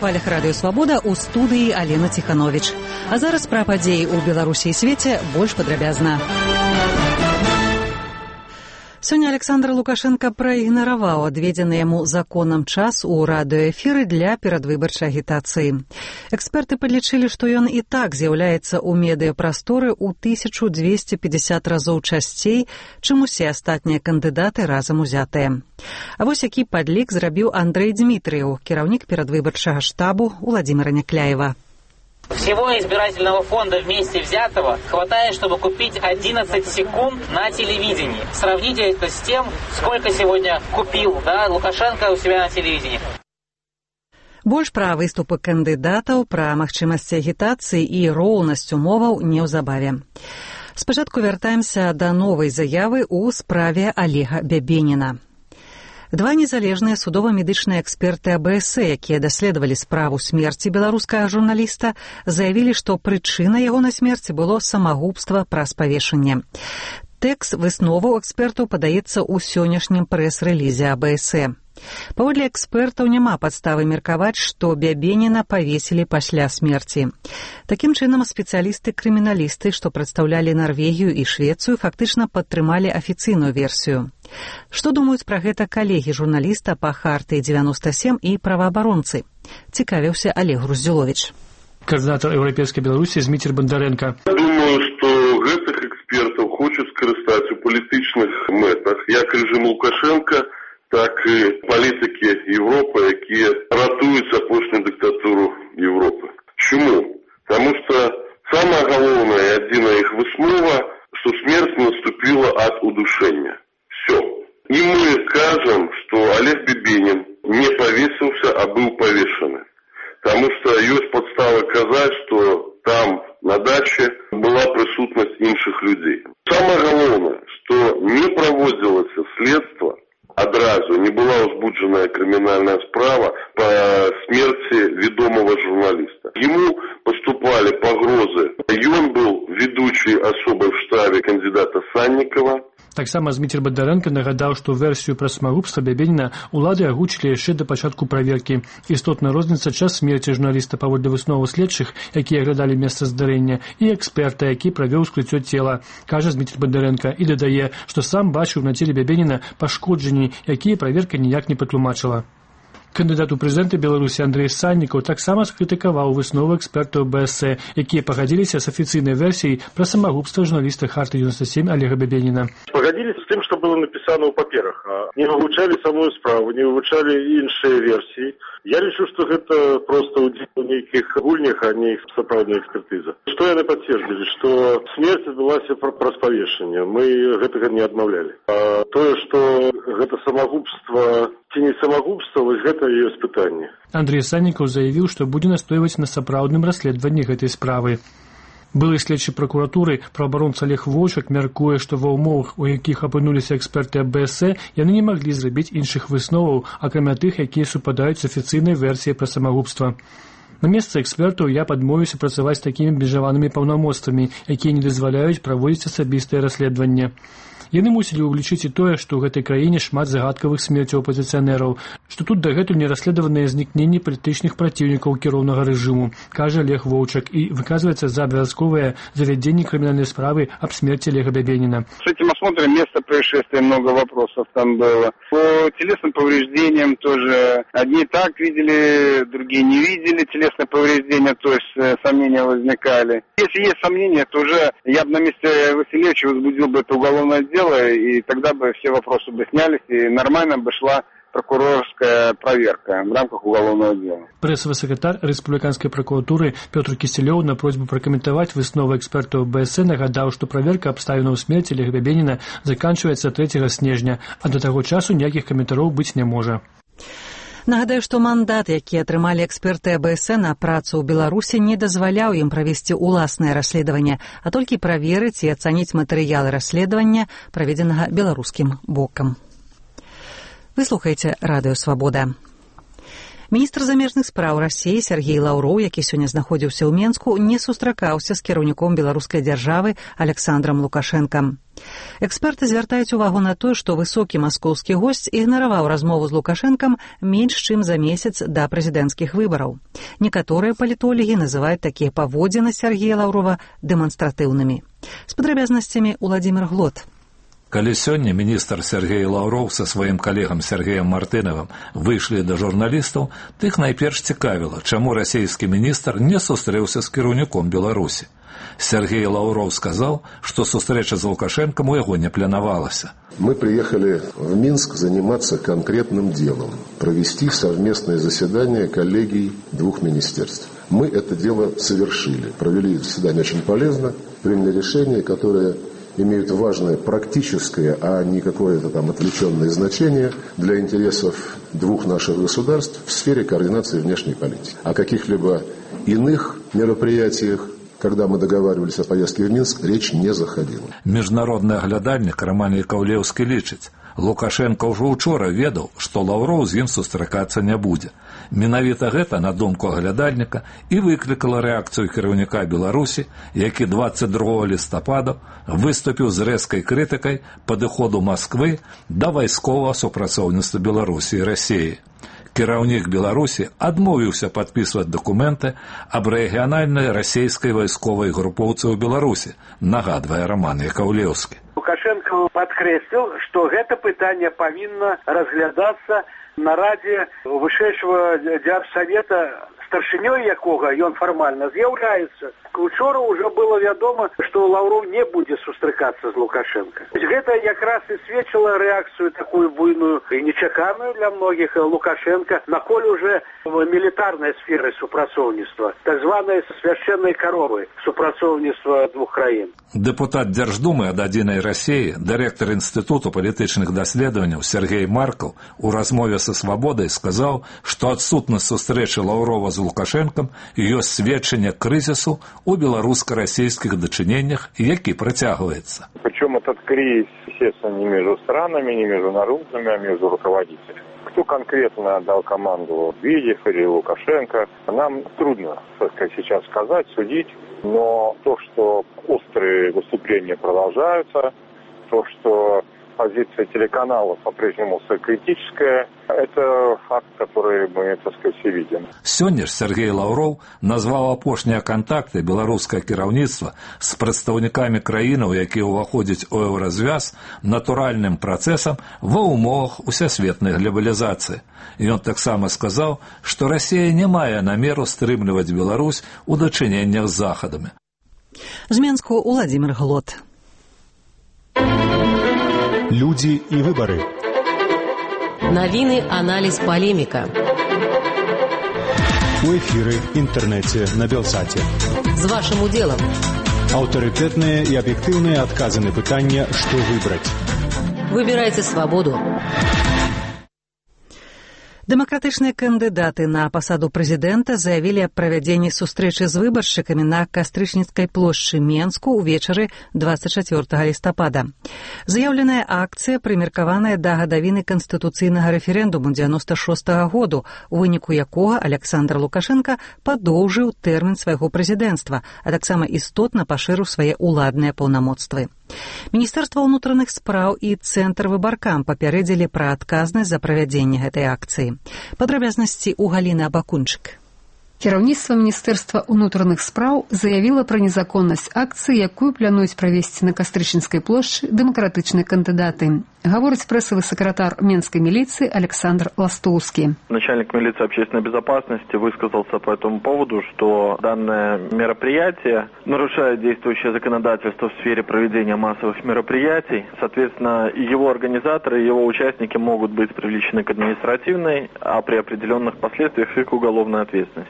хвалях радыё «Свабода» ў студыі Алена Ціхановіч. А зараз пра падзеі ў Беларусі і свеце больш падрабязна. Сёння Александр Лукашенко праігнараваў адведзены яму законам час у радыёэфіры для перадвыбарчай агітацыі. Эксперты падлічылі, што ён і так з'яўляецца ў медыяпрасторы ў 1250 разоў часцей, чым усе астатнія кандыдаты разам узятыя. А вось які падлік зрабіў Андрэй Дмітрыеў, кіраўнік перадвыбарчага штабу Владимира Някляева. Всего избирательного фонда вместе взятого хватает, чтобы купить 11 секунд на телевидении. Сравните это с тем, сколько сегодня купил Лукашенко у себя на телевидении. Больш пра выступы кандыдатаў, пра магчымасці агітацыі і роўнасць умоваў неўзабаве. Спачатку вяртаемся да новай заявы ў справе Олега Бябеніна. Два незалежныя судова-медычныя эксперты АБС, якія даследавалі справу смерці беларускага журналіста, заявілі, што прычына ягонай смерці было самагубства праз павешанне. Тэкст высноваў экспертаў падаецца ў сённяшнім прэс-рэлізе АБС. Паводле экспертаў няма падставы меркаваць, што Бябеніна павесілі пасля смерці. Такім чынам, спецыялісты-крыміналісты, што прадстаўлялі Нарвегію і Швецыю, фактычна падтрымалі афіцыйную версію. Што думаюць пра гэта калегі журналіста па Хартыі 97 і праваабаронцы? Цікавіўся Олег Груздзюловіч. Координатор Европейской Беларуси Змитер Бондаренко. Думаю, што гэтых экспертаў хочуць скарыстаць у палітычных мэтах, як рэжым Лукашенко, так і палітыкі Европы, якія ратуюць апошнюю дыктатуру Европы. Чому? Тому что самая головная и одна их выснова, что смерть наступила от удушения. Все. И мы скажем, что Олег Бябенин не повесился, а был повешен. Потому что есть подстава казать, что там на даче была присутность інших людей. Самое главное, что не проводилось следство, одразу не была узбуджена криминальная справа по смерти ведомого журналиста. Ему поступали погрозы. И он был ведущий особой в штабе кандидата Санникова. Таксама Зміцер Бондаренко нагадаў, што версію пра самагубства Бябеніна улады агучылі яшчэ да пачатку праверкі. Істотна розніца час смерці журналіста паводле высноваў следчых, якія аглядалі месца здарэння, і эксперта, які правёў скрыццё цела, кажа Зміцер Бондаренко, і дадае, што сам бачыў на целе Бябеніна пашкоджанні, якія праверка ніяк не патлумачыла. Кандыдат у прэзідэнты Беларусі Андрэй Саннікаў таксама скрытыкаваў высновы экспертаў БС, якія пагадзіліся з афіцыйнай версіяй пра самагубства журналіста Харты 97 Олега Бябеніна. Пагадзіліся з тым, што было напісана ў паперах, а не вывучалі самую справу, не вывучалі іншыя версіі. Я лічу, што гэта проста ўдзел у нейкіх гульнях, а не іх сапраўдная экспертыза. Што яны пацвердзілі, што смерць адбылася праз павешанне. Мы гэтага не адмаўлялі. А тое, што гэта самагубства ці не самагубства, вось гэта і ёсць пытанне. Андрэй Саннікаў заявіў, што будзе настойваць на сапраўдным расследаванні гэтай справы. Былы следчы пракуратуры праабаронца Олег Воўчак мяркуе, што ва ўмовах, у якіх апынуліся эксперты АБС, яны не маглі зрабіць іншых высноваў, акрамя тых, якія супадаюць з афіцыйнай версіяй пра самагубства. На месцы экспертаў я падмовіўся працаваць з такімі абмежаванымі паўнамоцтвамі, якія не дазваляюць праводзіць асабістае расследаванне. Яны мусілі ўлічыць і тое, што ў гэтай краіне шмат загадкавых смерцяў апазіцыянераў, што тут дагэтуль не расследаваныя знікненні палітычных праціўнікаў кіроўнага рэжыму, кажа Олег Воўчак, і выказваецца за абавязковае завядзенне крымінальнай справы аб смерти Олега Бябенина. С этим осмотром места происшествия много вопросов там было. По телесным повреждениям тоже одни так видели, другие не видели телесные повреждения, то есть сомнения возникали. Если есть сомнения, то уже я бы на месте Васильевича возбудил бы это уголовное дело, и тогда бы все вопросы бы снялись, и нормально бы шла прокурорская проверка в рамках уголовного дела. Прессовый секретарь Республиканской прокуратуры Петр Киселёв на просьбу прокомментовать высновы экспертов БС нагадал, что проверка абставінаў смерти Олега Бябеніна заканчивается 3 снежня, а до того часу ніякіх каментараў быць не можа. Нагадаю, што мандат, які атрымалі эксперты АБС на працу ў Беларусі, не дазваляў ім правесці ўласнае расследаванне, а толькі праверыць і ацаніць матэрыялы расследавання, праведзенага беларускім бокам. Вы слухаеце радыё «Свабода». Міністр замежных спраў Расіі Сергей Лаўроў, які сёння знаходзіўся ў Менску, не сустракаўся з кіраўніком беларускай дзяржавы Александром Лукашэнкам. Эксперты звяртаюць увагу на тое, што высокі маскоўскі госць ігнараваў размову з Лукашэнкам менш чым за месяц да прэзідэнцкіх выбараў. Некаторыя палітолагі называюць такія паводзіны Сергея Лаўрова дэманстратыўнымі. З падрабязнасцямі Уладзімір Глот. Калі сёння міністр Сергей Лаўроў са сваім калегам Сергеем Мартынавым выйшлі да журналістаў, тых найперш цікавіла, чаму расійскі міністр не сустрэўся з кіраўніком Беларусі. Сергей Лаўроў сказал, что встреча с Лукашенком у его не планировалась. Мы приехали в Минск заниматься конкретным делом, провести совместное заседание коллегий двух министерств. Мы это дело совершили, провели заседание очень полезно, приняли решения, которые имеют важное практическое, а не какое-то там отвлеченное значение для интересов двух наших государств в сфере координации внешней политики. О каких-либо иных мероприятиях, когда мы договаривались о поездке в Минск, речь не заходила. Международный оглядальник Роман Яковлеўскі лічыць, Лукашенко уже учора ведаў, што Лаўроў з ім сустракацца не будзе. Менавіта гэта, на думку аглядальніка, і выклікала рэакцыю кіраўніка Беларусі, які 22 лістапада выступіў з рэзкай крытыкай падыходу Масквы да вайсковага супрацоўніцтва Беларусі і Расіі. Кіраўнік Беларусі адмовіўся падпісваць дакументы аб рэгіянальнай расійскай вайсковай групоўцы ў Беларусі, нагадвае Роман Яковлеўскі. Лукашенко падкрэсліў, што гэта пытанне павінна разглядацца на радзе вышэйшага дзяржсавета, старшынёй якога ён фармальна з'яўляецца. Учора ўжо было вядома, што Лаўроў не будзе сустракацца з Лукашенко. Гэта якраз і сведчыла рэакцыю такую буйную і нечаканую для многіх Лукашенко на поле уже мілітарнай сферы супрацоўніцтва, так званай свяшчэннай каровы супрацоўніцтва двух краін. Дэпутат Дзярждумы ад «Адзінай Расіі», дырэктар Інстытуту палітычных даследаванняў Сергей Маркаў у размове са «Свабодай» сказаў, што адсутнасць сустрэчы Лаўрова з Лукашэнкам ёсць сведчанне крызісу у белорусско-российских дочинениях, які притягивается. Причем этот кризис, естественно, не между странами, не между народами, а между руководителями. Кто конкретно дал команду, Медведев или Лукашенко, нам трудно, так сказать, сейчас сказать, судить. Но то, что острые выступления продолжаются, то, что позиция телеканалов по-прежнему критическая, это факт, который мы, так сказать, все видим. Сёння ж Сергей Лаўроў назваў апошнія кантакты беларускае кіраўніцтва з прадстаўнікамі краінаў, якія ўваходзяць у еўразвяз, натуральным працэсам ва ўмовах усесветнай глобалізацыі. Ён таксама сказаў, што Расія не мае намеру стрымліваць Беларусь у дачыненнях з захадамі. З Менску Уладзімір Глот. Люди и выборы. Новины, анализ, полемика. У эфиры, интернете, на Белсате. С вашим уделом. Авторитетные и объективные отказы на пытание, что выбрать. Выбирайте свободу. Дэмакратычныя кандыдаты на пасаду прэзідэнта заявілі аб правядзенні сустрэчы з выбаршчыкамі на Кастрычніцкай плошчы Менску ўвечары 24 лістапада. Заяўленая акцыя прымеркаваная да гадавіны канстытуцыйнага рэферэндуму 96-го году, у выніку якога Александр Лукашенко падоўжыў тэрмін свайго прэзідэнцтва, а таксама істотна пашырыў свае ўладныя паўнамоцтвы. Міністэрства ўнутраных спраў і Цэнтр выбаркам папярэдзілі пра адказнасць за правядзенне гэтай акцыі. Падрабязнасці ў Галіны Абакунчык. Кіраўніцтва Міністэрства ўнутраных спраў заявіла пра незаконнасць акцыі, якую плануюць правесці на Кастрычніцкай плошчы дэмакратычныя кандыдаты. Гаворыць прэсавы сакратар Менской милиции Александр Ластоўскі. Начальник милиции общественной безопасности высказался по этому поводу, что данное мероприятие нарушает действующее законодательство в сфере проведения массовых мероприятий. Соответственно, его организаторы и его участники могут быть привлечены к административной, а при определенных последствиях и к уголовной ответственности.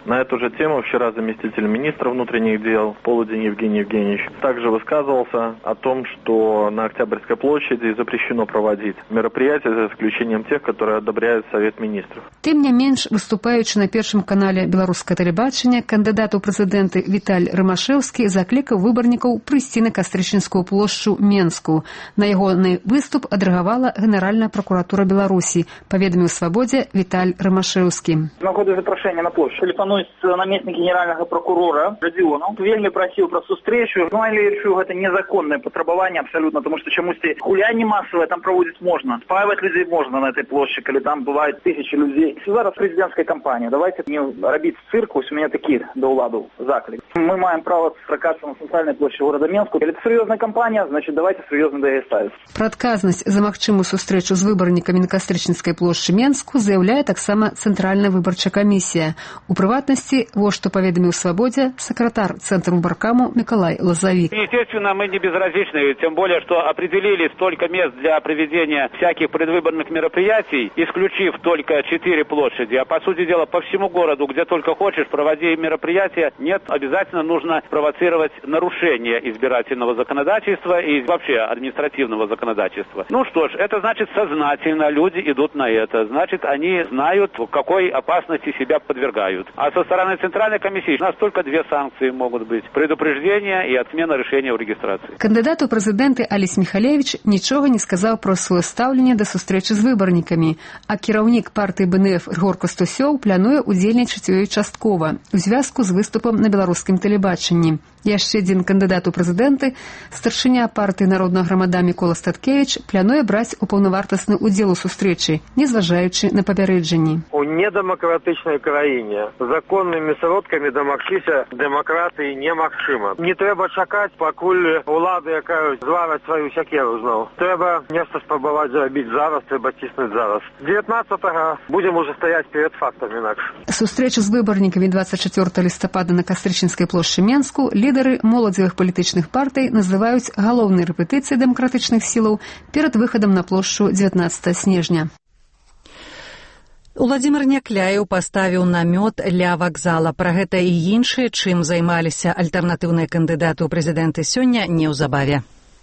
На эту же тему вчера заместитель министра внутренних дел Полудин Евгений Евгеньевич также высказывался о том, что на Октябрьской площади запрещено проводить мероприятия за исключением тех, которые одобряет Совет министров. Тым не менш, выступаючы на першым канале беларускае тэлебачання, кандыдат у прэзідэнты Віталь Рымашэўскі заклікаў выбарнікаў прыйсці на Кастрычніцкую плошчу Менску. На ягоны выступ адрэагавала Генеральная прокуратура Беларусі, паведаміў Свабодзе Віталь Рымашэўскі. На году запрошення на площадь телефонуюсь наместник генерального прокурора Родионов. Вельми просил про встречу. Ну, я решил, это незаконное потребование абсолютно, потому что чомусь гуляние массовое там проводить можно. Спаивать людей можно на этой площади, когда там бывает тысячи людей. Зараз президентская кампания. Давайте не робить циркус. У меня такие до уладу заклик. Мы маем право сракаться на центральной площади города Менску. Если это серьезная кампания, значит давайте серьезно да и ставить. Про адказнасць за магчымую сустрэчу з выбарнікамі на Кастрычніцкай плошчы Менску заявляе таксама Цэнтральная выбарчая камісія. У прыватнасці, вот что поведомил Свободе секретарь Центра выборкаму Миколай Лозовик. Естественно, мы не безразличны, тем более, что определили столько мест для проведения всяких предвыборных мероприятий, исключив только 4 площади. А по сути дела, по всему городу, где только хочешь, проводи мероприятия. Нет, обязательно нужно провоцировать нарушение избирательного законодательства и вообще административного законодательства. Ну что ж, это значит сознательно люди идут на это. Значит, они знают, в какой опасности себя подвергают. А со стороны Центральной комиссии у нас только 2 санкции могут быть. Предупреждение и отмена решения о регистрации. Кандидат у прэзідэнты Алесь Михалевич нічога не сказаў пра сваё стаўленне да сустрэчы з выбарнікамі, а кіраўнік партыі БНФ Рыгор Кастусёў плануе удзельнічаць у ёй часткова у звязку з выступам на беларускім тэлебачанні. Яшчэ адзін кандыдат у прэзідэнты, старшыня партыі Народная грамада Мікола Статкевіч, плануе браць паўнавартасны удзел у сустрэчы, незважаючы на папярэджанні. У недэмакратычнай краіне законнымі сродкамі дамагчыся дэмакратыі немагчыма. Не трэба чакаць, пакуль улады, якая звараць сваю сякеру зноў. Трэба нешта спрабаваць зрабіць зараз, трэба ціснуць зараз. 19-го будзем уже стаяць перед фактам інакш. Сустрэчу з выбарнікамі 24 лістапада на Кастрычніцкай плошчы Менску лідары моладзевых палітычных партый называюць галоўнай рэпетыцыяй дэмакратычных сілаў перад выхадам на плошчу 19 снежня. Уладзімір Някляеў паставіў намёт ля вакзала. Пра гэта і іншае, чым займаліся альтэрнатыўныя кандыдаты ў прэзідэнты сёння, неўзабаве.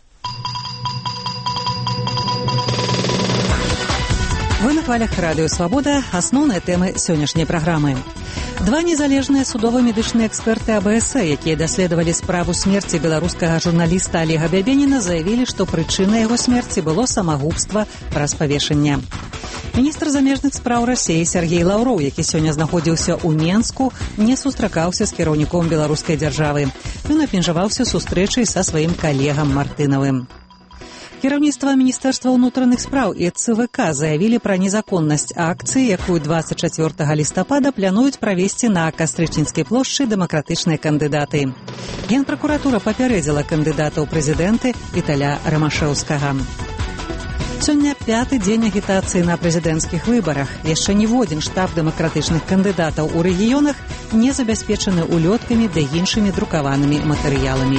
Вы на хвалях Радыё Свабода. Асноўныя тэмы сённяшняй праграмы. 2 незалежныя судова-медычныя эксперты АБС, якія даследавалі справу смерці беларускага журналіста Олега Бябеніна, заявілі, што прычынай яго смерці было самагубства праз павешанне. Міністр замежных спраў Расіі Сергей Лаўроў, які сёння знаходзіўся ў Менску, не сустракаўся з кіраўніком беларускай дзяржавы. Ён абмежаваўся сустрэчай са сваім калегам Мартынавым. Кіраўніцтва Міністэрства ўнутраных спраў і ЦВК заявілі пра незаконнасць акцыі, якую 24 лістапада плануюць правесці на Кастрычніцкай плошчы дэмакратычныя кандыдаты. Генпракуратура папярэдзіла кандыдата ў прэзідэнты Віталя Рымашэўскага. Сёння 5-й дзень агітацыі на прэзідэнцкіх выбарах. Яшчэ ніводзін штаб дэмакратычных кандыдатаў у рэгіёнах не забяспечаны улёткамі ды іншымі друкаванымі матэрыяламі.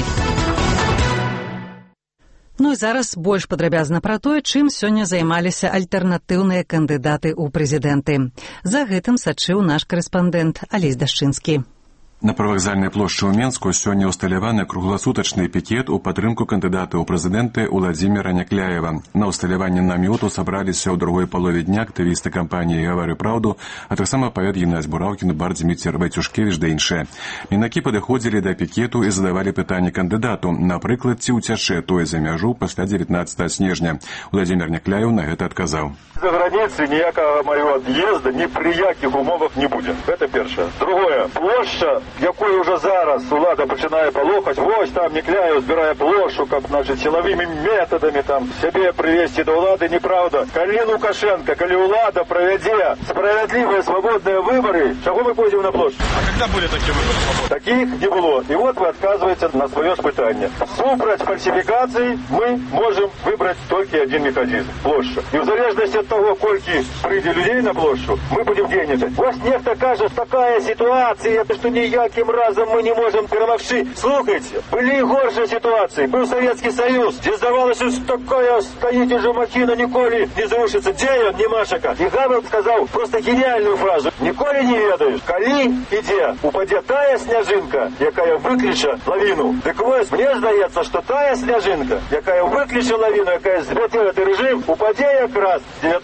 Ну і зараз больш падрабязна пра тое, чым сёння займаліся альтэрнатыўныя кандыдаты ў прэзідэнты. За гэтым сачыў наш карэспандэнт Алесь Дашчынскі. На прывакзальнай плошчы ў Менску сёння ўсталяваны кругласутачны пікет у падтрымку кандыдата ў прэзідэнты Уладзіміра Някляева. На ўсталяванне намёту сабраліся ў другой палове дня актывісты кампаніі «Гавары праўду», а таксама паэт Геннадзь Бураўкін, бар Дзміцер Вайцюшкевіч да іншыя. Мінакі падыходзілі да пікету і задавалі пытанні кандыдату. Напрыклад, ці ўцячэ той за мяжу пасля 19 снежня. Уладзімір Някляеў на гэта адказаў. За граніцы ніякага майго ад'езда ні пры якіх умовах не будзе. Гэта першае. Другое. Плошча, якую уже зараз улада пачынае палохаць, вось там Някляеў збірае плошчу, каб, значит, сілавымі метадамі там сябе прывесці да ўлады, неправда. Калі Лукашенко, калі ўлада правядзе справядлівыя свабодныя выбары, чаго мы пойдзем на плошчу? А когда были такие выборы свободные? Таких не было. И вот вы отказываете на свое пытание. Супраць фальсификаций мы можем выбрать только один механизм – площадь. И в зависимости от того, кольки прийде людей на площадь, мы будем денежать. Вот некто кажет, такая ситуация, это что не ніяким разом ми не можемо перемогти. Слухайте, були і горші ситуації. Був Совєтський Союз, де здавалося, що така стоїть уже махина, ніколи не зрушиться. Де він, Німашика? І Гамлет сказав просто геніальну фразу. Ніколи не ведаєш, коли і де упаде тая сняжинка, яка виключить лавину. Так ось, мені здається, що тая сняжинка, яка виключить лавину, яка злетіла цей режим, упаде якраз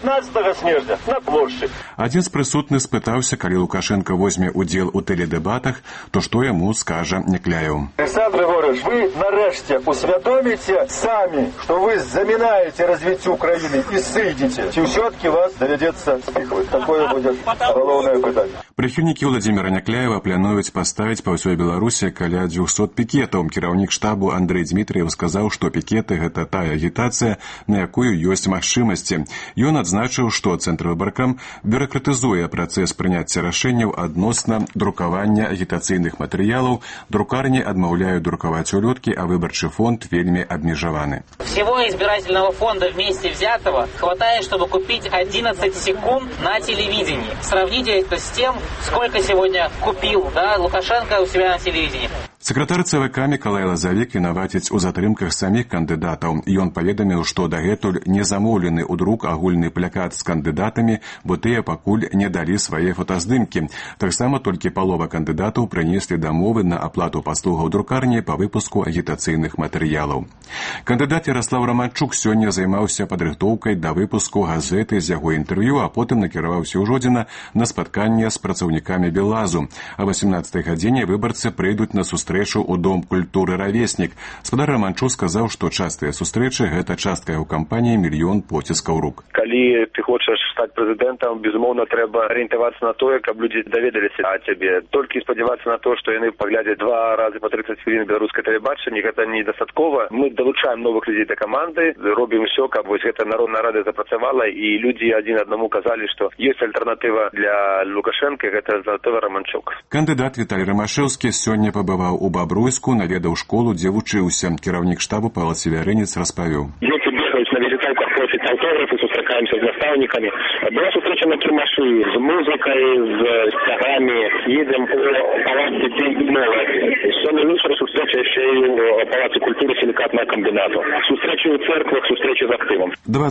19 снежня на площі. Один з присутних спитався, коли Лукашенко возьме уділ у теледебатах, то що йому скаже Некляєв. Олександр Григорович, ви нарешті усвідомите самі, що ви замінаєте розвиття України і сидите. Чи все-таки вас доведеться спихувати? Такое буде головне питання. Прихильнікі Владимира Некляєва планують поставити по всій Білорусі каля 200 пікетаў. Кіраўнік штабу Андрей Дмитриев сказаў, што пікеты – гэта тая агітацыя, на якую ёсць магчымасці. Ён адзначыў, што Цэнтрвыбаркам бюракратызуе працэс прыняцця рашэнняў адносна друкавання агітацыйных матэрыялаў, друкарні адмаўляюць друкаваць улёткі, а выбарчы фонд вельмі абмежаваны. Всего избирательного фонда вместе взятого хватает, чтобы купить 11 секунд на телевидении. Сравните это с тем, сколько сегодня купил Лукашенко у себя на телевидении. Сакратар ЦВК Мікалай Лазавік вінаваціць у затрымках саміх кандыдатаў. Ён паведаміў, што дагэтуль не замоўлены ў друк агульны плакат з кандыдатамі, бо тыя пакуль не далі свае фотаздымкі. Таксама толькі палова кандыдатаў прынеслі дамовы на аплату паслугаў друкарні па выпуску агітацыйных матэрыялаў. Кандыдат Ярослав Романчук сёння займаўся падрыхтоўкай да выпуску газеты з яго інтэрв'ю, а потым накіраваўся ў Жодзіна на спатканне з працаўнікамі Белазу. А 18-й гадзіне выбарцы прыйдуць на сустрэчу у Дом культуры «Равеснік». Спадар Романчук сказаў, што частыя сустрэчы – гэта частка яго кампаніі «Мільён поціскаў рук». Калі ты хочаш стаць прэзідэнтам, безумоўна, трэба арыентавацца на тое, каб людзі даведаліся о цябе. Толькі спадзявацца на то, што яны паглядзяць 2 разы па 30 хвілін беларускае тэлебачанне, гэта недастаткова. Мы далучаем новых людзей да каманды, робім усё, каб вось гэта народная рада запрацавала, і людзі адзін аднаму казалі, што ёсць альтэрнатыва для Лукашенка, гэта альтэрнатыва Романчук. Кандыдат Віталій Рамашэўскі сёння пабываў у Бабруйску, наведаў школу, дзе вучыўся. Кіраўнік штабу Павел Севярынец распавёў. Люди бегают на визитовках, просят автографы, сустракаемся с наставниками. Была встреча на Кирмаши с музыкой, с стягами. Едем по палаце День Нового. Сегодня вечером встреча еще и в Палаце культуры силикатного комбината. Встречи в церквах, встречи з активом.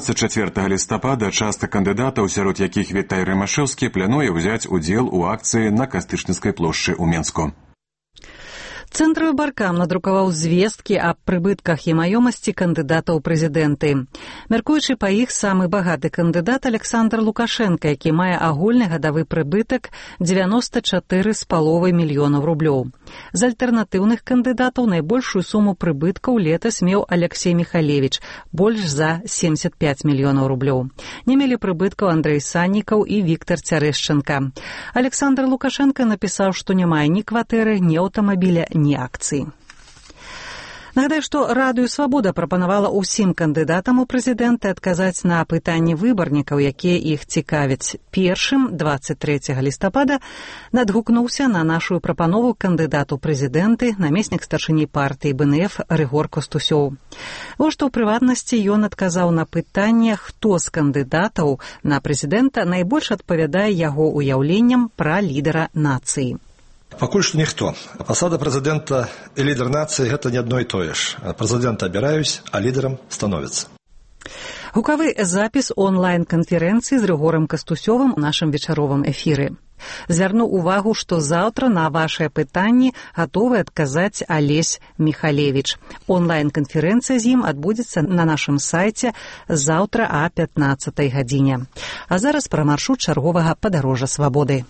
24 лістапада частка кандыдатаў, сярод якіх Віталій Рамашэўскі, плануе ўзяць удзел у акцыі на Кастрычніцкай плошчы ў Менску. Цэнтрвыбаркам надрукаваў звесткі аб прыбытках і маёмасці кандыдатаў у прэзідэнты. Мяркуючы па іх, самы багаты кандыдат Александр Лукашенко, які мае агульны гадавы прыбытак 94,5 мільёнаў рублёў. З альтэрнатыўных кандыдатаў найбольшую суму прыбыткаў летась меў Алексей Михалевич, больш за 75 мільёнаў рублёў. Не мелі прыбыткаў Андрэй Саннікаў і Віктор Цярэшчанка. Александр Лукашенко напісаў, што не мае ні кватэры, ні аўтамабіля, ні акцыі. Нагадаю, што Радыё Свабода прапанавала ўсім кандыдатам у прэзідэнты адказаць на пытанні выбарнікаў, якія іх цікавяць. Першым, 23 лістапада, надгукнуўся на нашу прапанову кандыдат у прэзідэнты, намеснік старшыні партыі БНФ Рыгор Костусёў. Вось што ў прыватнасці ён адказаў на пытанне, хто з кандыдатаў на прэзідэнта найбольш адпавядае яго уяўленням пра лідара нацыі. Пакуль што ніхто. Пасада прэзідэнта і лідар нацыі – гэта не адно і тое ж. Прэзідэнта абіраюць, а лідарам становяцца. Гукавы запіс онлайн-канферэнцыі з Рыгорам Кастусёвым у нашым вечаровым эфіры. Звярну увагу, што заўтра на вашыя пытанні гатовы адказаць Алесь Михалевич. Онлайн-канферэнцыя з ім адбудзецца на нашым сайце заўтра о 15 гадзіне. А зараз пра маршрут чарговага падарожжа свабоды.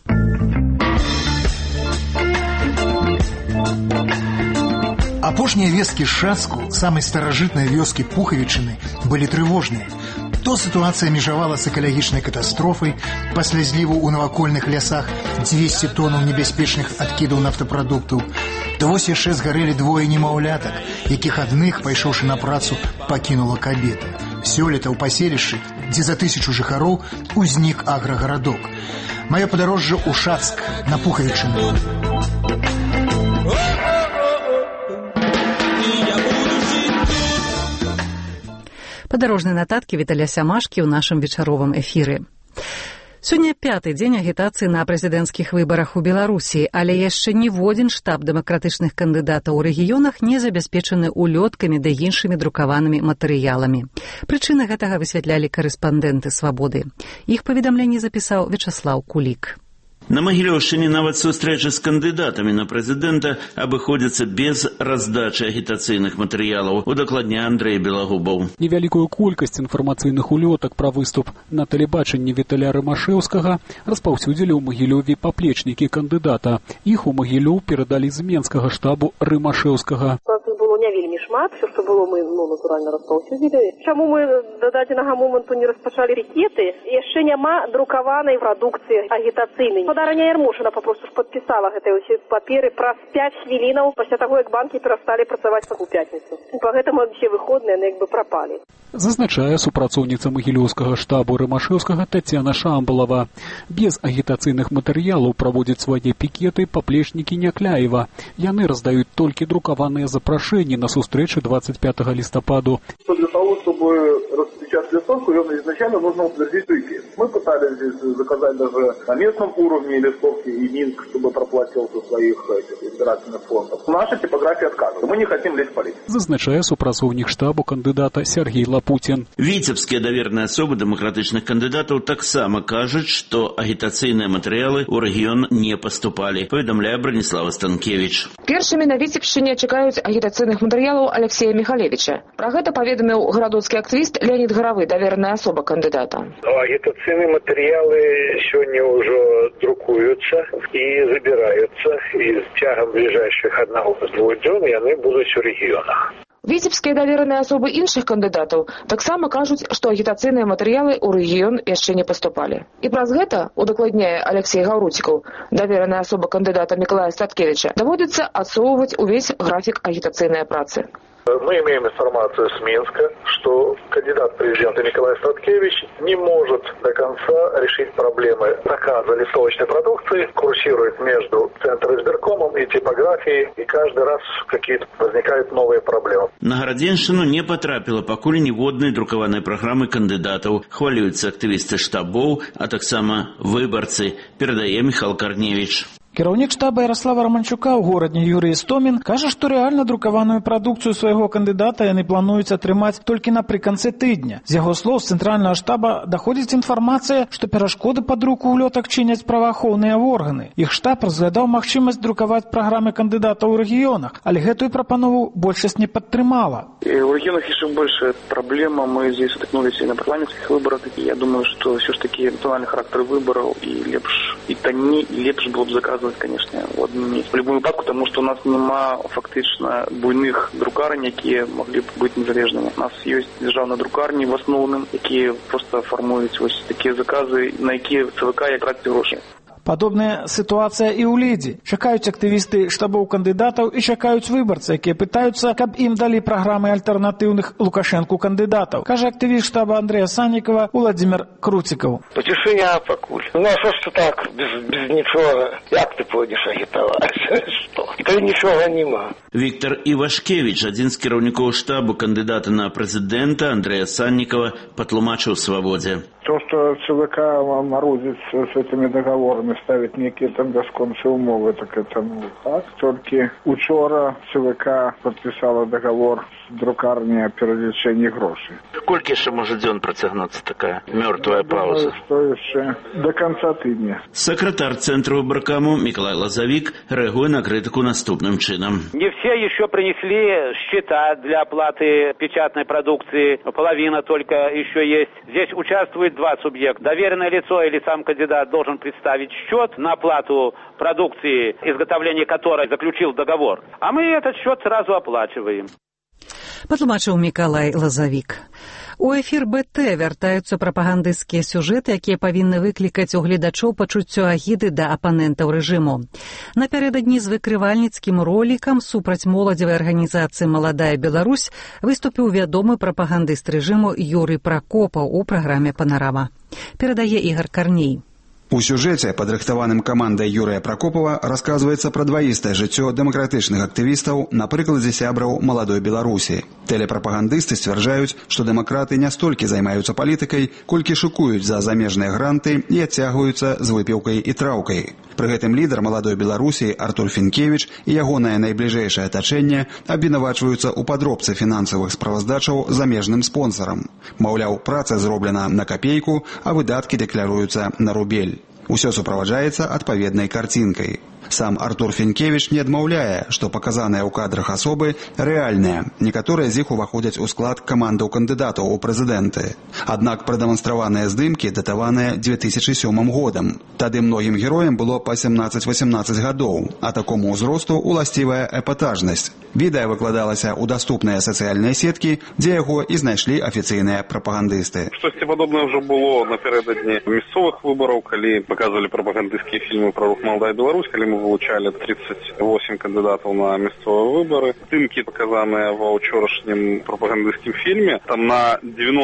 Апошнія весткі з Шацку, самай старажытнай вёскі Пухавічыны, былі трывожныя. То сітуацыя межавала з экалагічнай катастрофай, пасля зліву ў навакольных лясах 200 тонаў небяспечных адкідаў нафтапрадуктаў, то вось яшчэ згарэлі 2 немаўлятак, якіх адных, пайшоўшы на працу, пакінула кабета. Сёлета ў паселішчы, дзе за 1000 жыхароў, узнік аграгарадок. Маё падарожжа ў Шацк на Пухавічыну. Падарожныя нататкі Віталя Сямашкі ў нашым вечаровым эфіры. Сёння 5-й дзень агітацыі на прэзідэнцкіх выбарах у Беларусі, але яшчэ ніводзін штаб дэмакратычных кандыдатаў у рэгіёнах не забяспечаны улёткамі ды іншымі друкаванымі матэрыяламі. Прычыны гэтага высвятлялі карэспандэнты «Свабоды». Іх паведамленне запісаў Вячаслаў Кулік. На Магілёўшчыне нават сустрэчы з кандыдатамі на прэзідэнта абыходзяцца без раздачы агітацыйных матэрыялаў, удакладняе Андрэй Белагубаў. Невялікую колькасць інфармацыйных улётак пра выступ на тэлебачанні Віталя Рымашэўскага распаўсюдзілі ў Магілёве паплечнікі кандыдата. Іх у Магілёў перадалі з менскага штабу Рымашэўскага. Было не вельмі шмат, все, што было, мы натуральна распаўсюдзілі. Чаму мы да дадзенага моманту не распачалі ракеты? Яшчэ няма друкаванай прадукцыі агітацыйнай. Дар'я Ярмошына папросту падпісала гэтыя ўсе паперы праз 5 хвілінаў пасля таго, як банкі перасталі працаваць у пятніцу. Па гэтаму усе выходныя як бы прапалі. Зазначае супрацоўніца магілёўскага штабу Рымашэўскага Тацяна Шамбалава. Без агітацыйных матэрыялаў праводзяць свае пікеты паплечнікі Някляева. Яны раздаюць толькі друкаваныя запрашэнні на сустрэчы 25 листопаду. Для того, чтобы распечатать листовку, ее изначально нужно утвердить пикет. Мы пытались здесь заказать даже на местном уровне листовки и Минск, чтобы проплатил со своих избирательных фондов. Наша типография отказывает. Мы не хотим лезть в политику. Зазначае супрацоўнік штабу кандыдата Сергей Лапутин. Віцебскія даверныя асобы дэмакратычных кандыдатаў таксама кажуць, што агітацыйныя матэрыялы ў рэгіён не паступалі, паведамляе Браніслава Станкевіч. Першымі на Віцебшчыне чакаюць агітацыйных матэрыялаў Алексея Михалевича. Пра гэта паведаміў гарадоцкі актывіст Леонид Гаравы, даверная асоба кандыдата. Агітацыйныя матэрыялы сёння ўжо друкуюцца і забіраюцца, і з цягам бліжэйшых 1-2 дзён яны будуць у рэгіёнах. Віцебскія даверныя асобы іншых кандыдатаў таксама кажуць, што агітацыйныя матэрыялы ў рэгіён яшчэ не паступалі. І праз гэта, удакладняе Алексей Гаўруцікаў, даверная асоба кандыдата Мікалая Статкевича, даводзіцца адсоўваць увесь графік агітацыйнай працы. Мы имеем информацию с Минска, что кандидат в президенты Николай Статкевич не может до конца решить проблемы заказа листовочной продукции, курсирует между Центром избиркомом и типографией, и каждый раз какие-то возникают новые проблемы. На Гарадзеншчыну не потрапила пакуль ніводнай друкаванай праграмы кандыдатаў. Хвалююцца актывісты штабоў, а таксама выбарцы, перадае Міхал Карневіч. Кіраўнік штаба Ярослава Романчука ў горадзе Юрій Істомін кажа, што рэальна друкаваную прадукцыю свайго кандыдата яны плануюць атрымаць толькі напрыканцы тыдня. З яго слоў, з цэнтральнага штаба даходзіць інфармацыя, што перашкоды па друку ўлётак чыняць праваахоўныя органы. Іх штаб разглядаў магчымасць друкаваць праграмы кандыдата ў рэгіёнах, але гэтую прапанову большасць не падтрымала. В регионах еще больше проблема. Мы здесь столкнулись и на парламентских выборах. Я думаю, что все-таки национальный характер выборов и лепш было бы заказывать, конечно, в одном месте. В любом выпадку, потому что у нас нема фактично буйных друкарень, які могли б бути незалежними. У нас є державні друкарні в основному, які просто формують ось такі закази, на які ЦВК як тратить гроші. Падобная сітуацыя і ў Лідзі. Чакаюць актывісты штабоў кандыдатаў і чакаюць выбарцы, якія пытаюцца, каб ім далі праграмы альтэрнатыўных Лукашэнку кандыдатаў. Кажа актывіст штаба Андрэя Саннікава Владзімір Круцікаў. Пацішыня пакуль. Ну а што так, без нічога? Як ты пойдзеш агітаваць? Што? Калі нічога няма. Віктор Івашкевіч, адзін з кіраўнікоў штабу кандыдата на прэзідэнта Андрэя Саннікава, патлумачыў «Свабодзе». То, что ЦВК морозит с этими договорами, ставит некие там бесконечные умовы, так это так. Только учора ЦВК подписала договор с друкарней о переліченні грошей. Сколько еще может дзён протягнуться такая мертвая пауза? Что еще? До конца тыдня. Секретарь Центра выборкаму Миколай Лазовик реагует на критику наступным чином. Не все еще принесли счета для оплаты печатной продукции. Половина только еще есть. Здесь участвует два субъекта. Доверенное лицо или сам кандидат должен представить счет на оплату продукции, изготовление которой заключил договор. А мы этот счет сразу оплачиваем. Патлумачыў Мікалай Лазавік. У эфір БТ вяртаюцца прапагандысцкія сюжэты, якія павінны выклікаць у гледачоў пачуццё агіды да апанентаў рэжыму. Напярэдадні з выкрывальніцкім ролікам супраць моладзевай арганізацыі «Маладая Беларусь» выступіў вядомы прапагандыст рэжыму Юрый Пракопаў у праграме «Панарама». Перадае Ігар Карней. У сюжэце, падрыхтаваным камандай Юрыя Пракопава, расказваецца пра дваістае жыццё дэмакратычных актывістаў на прыкладзе сябраў «Маладой Беларусі». Тэлепрапагандысты сцвярджаюць, што дэмакраты не столькі займаюцца палітыкай, колькі шукуюць за замежныя гранты і адцягваюцца з выпіўкай і траўкай. Пры гэтым лідар маладой Беларусі Артур Фінкевіч і ягонае найбліжэйшае атачэнне абвінавачваюцца ў падробцы фінансавых справаздачаў замежным спонсарам. Маўляў, праца зроблена на капейку, а выдаткі дэкляруюцца на рубель. Усё суправаджаецца адпаведнай карцінкай. Сам Артур Фінкевіч не адмаўляе, што паказаныя ў кадрах асобы рэальныя. Некаторыя з іх уваходзяць у склад камандаў кандыдатаў у прэзідэнты. Аднак прадэманстраваныя здымкі датаваныя 2007 годам. Тады многім героям было па 17-18 гадоў, а такому ўзросту уласцівая эпатажнасць. Відэа выкладалася ў даступныя сацыяльныя сеткі, дзе яго і знайшлі афіцыйныя прапагандысты. Штосьці падобнае ўжо было напярэдадні мясцовых выбараў, калі паказвалі прапагандысцкія фільмы пра рух «Маладая Беларусь», калі мы вылучали 38 кандидатов на местные выборы. Тымки, показанные во вчерашнем пропагандистском фильме, там на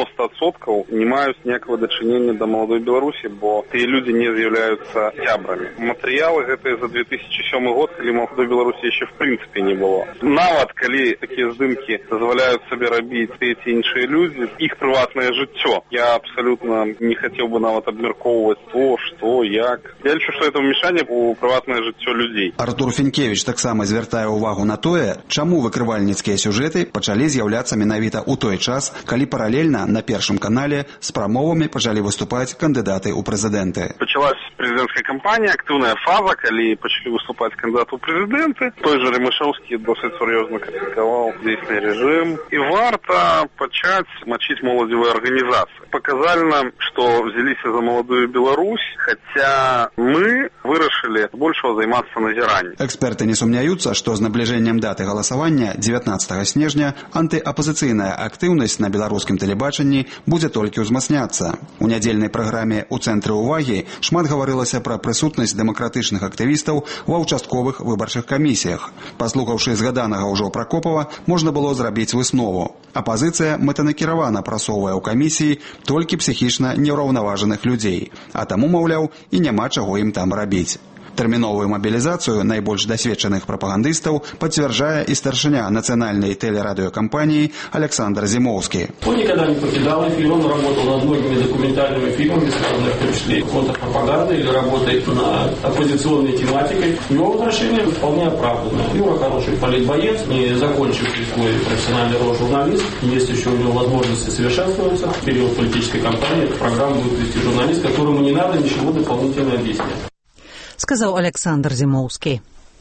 90% не маюць ніякого дачынення до «Молодой Беларуси», бо те люди не являются сябрами. Материалы гэтые за 2007 год, калі «Молодой Беларуси» еще в принципе не было. Нават, калі такие здымки дозволяют себе робить эти іншие люди, их приватное жыццё. Я абсолютно не хотел бы нават обмерковывать то, что, як. Я лічу, что это вмешание у приватное жыццё людей. Артур Фінкевіч таксама звяртае ўвагу на тое, чаму выкрывальніцкія сюжэты пачалі з'яўляцца менавіта ў той час, калі паралельна на Першым канале з прамовамі пачалі выступаць кандыдаты ў прэзідэнты. Пачалась прэзідэнцкая кампанія, актыўная фаза, калі пачалі выступаць кандыдаты ў прэзідэнты. Той же Рымышэўскі досыць сур'ёзна крытыкаваў дзейсны рэжым. І варта пачаць мачыць моладзевыя арганізацыі. Показальна, што взяліся за «Молодую Беларусь», хаця мы вырашылі большего займацца назіраннем. Эксперты не сумняюцца, што з набліжэннем даты галасавання 19 снежня антыапазіцыйная актыўнасць на беларускім тэлебачанні будзе толькі ўзмацняцца. У нядзельнай праграме «У цэнтры ўвагі» шмат гаварылася пра прысутнасць дэмакратычных актывістаў ва ўчастковых выбарчых камісіях. Паслухаўшы згаданага ўжо Пракопава, можна было зрабіць выснову. Апазіцыя мэтанакіравана прасоўвае ў камісіі толькі псіхічна неўраўнаважаных людзей, а таму, маўляў, і няма чаго ім там рабіць. Тэрміновую мобілізацыю найбольш дасведчаных прапагандыстаў пацвярджае і старшыня нацыянальнай телерадиокомпании Александр Зимовский. Он никогда не покидал эфир, он работал над многими документальными фильмами, связанными в том числе контрпропагандой или работой над оппозиционной тематикой. Его возвращение вполне оправданное. Юра хороший политбоец, не закончивший свой профессиональный род журналист. Есть еще у него возможности совершенствоваться. В период политической кампании эту программу будет вести журналист, которому не надо ничего дополнительно объяснять. Сказаў Александр Зімоўскі.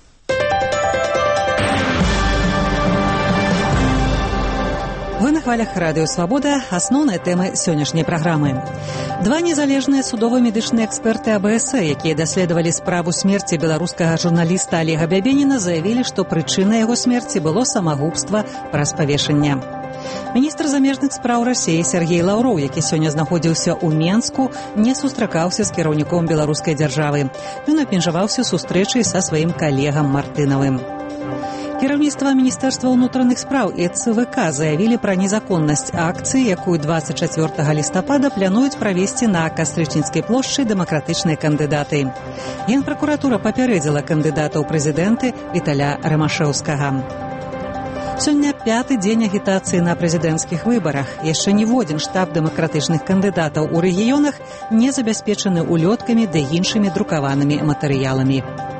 Вы на хвалях Радыё Свабода. Асноўныя тэмы сённяшняй праграмы. Два незалежныя судова-медычныя эксперты АБС, якія даследавалі справу смерці беларускага журналіста Олега Бябеніна, заявілі, што прычынай яго смерці было самагубства праз павешанне. Міністр замежных спраў Расіі Сергей Лаўроў, які сёння знаходзіўся ў Менску, не сустракаўся з кіраўніком беларускай дзяржавы. Ён абмежаваўся сустрэчай са сваім калегам Мартынавым. Кіраўніцтва Міністэрства ўнутраных спраў і ЦВК заявілі пра незаконнасць акцыі, якую 24 лістапада плануюць правесці на Кастрычніцкай плошчы дэмакратычныя кандыдаты. Генпракуратура папярэдзіла кандыдата ў прэзідэнты Віталя Рымашэўскага. Сёння 5-й дзень агітацыі на прэзідэнцкіх выбарах. Яшчэ ніводзін штаб дэмакратычных кандыдатаў у рэгіёнах не забяспечаны улёткамі ды іншымі друкаванымі матэрыяламі.